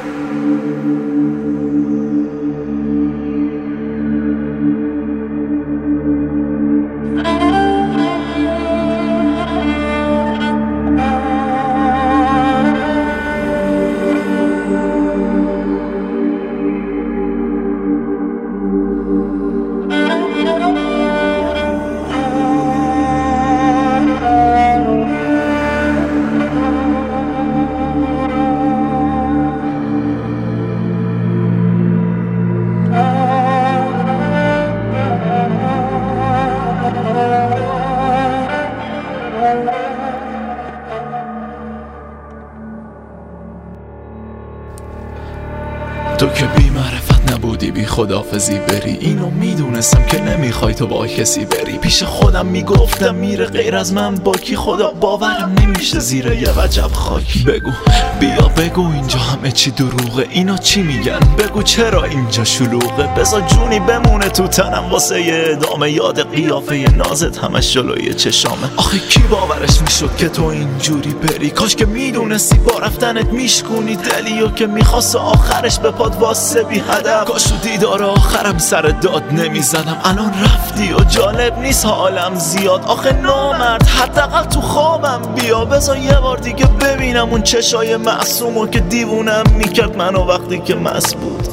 تو که بی معرفت نبودی بی خداحافظی بری، اینو میدونستم که نمیخوای تو با کسی بری. پیش خودم میگفتم میره غیر از من با کی، خدا باورم نمیشه زیر یه وجب خاکی. بگو بیا بگو اینجا همه چی دروغه، اینا چی میگن؟ بگو چرا اینجا شلوغه؟ بذار جونی بمونه تو تنم واسه یه ادامه، یاد قیافه نازت همش جلوی چشامه. آخه کی باورش میشد که تو اینجوری بری؟ کاش که میدونستی با رفتنت میشکونی دلیو که میخواست آخرش به پاد واسه بی هدف. کاش تو دیدار آخرم سر داد نمیزدم، الان رفتی و جالب نیست حالم زیاد. آخه نامرد حداقل تو خوابم بیا، بذار یه بار دیگه ببینم اون چشای معصومو که دیوونم میکرد منو وقتی که مست بود.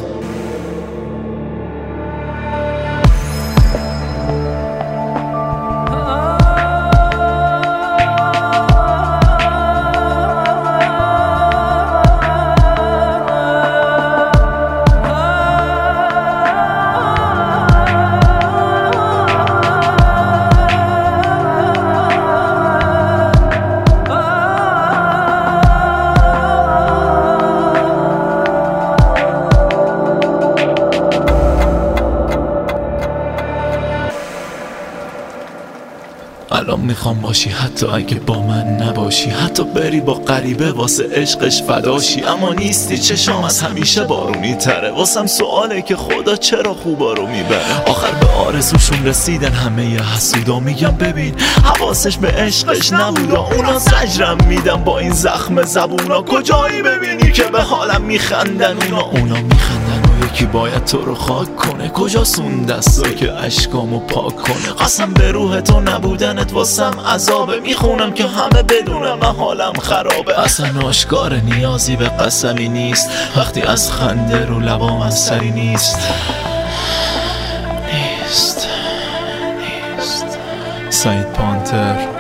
الان میخوام باشی حتی اگه با من نباشی، حتی بری با غریبه واسه عشقش فداشی. اما نیستی، چشام از همیشه بارونی تره، واسم سواله که خدا چرا خوبا رو میبره. آخر به آرزوشون رسیدن همه ی حسودا، میگم ببین حواسش به عشقش نبودا. اونا زجرم میدن با این زخم زبونا، کجایی ببینی که به حالم میخندن اونا میخندن. یکی باید تو رو خاک کنه، کجاست اون دستایی که اشکامو پاک کنه؟ قسم به روح تو نبودنت واسم عذابه، میخونم که همه بدونم من حالم خرابه. اصلا آشکار نیازی به قسمی نیست، وقتی از خنده رو لبام از سری نیست. سعید پانتر.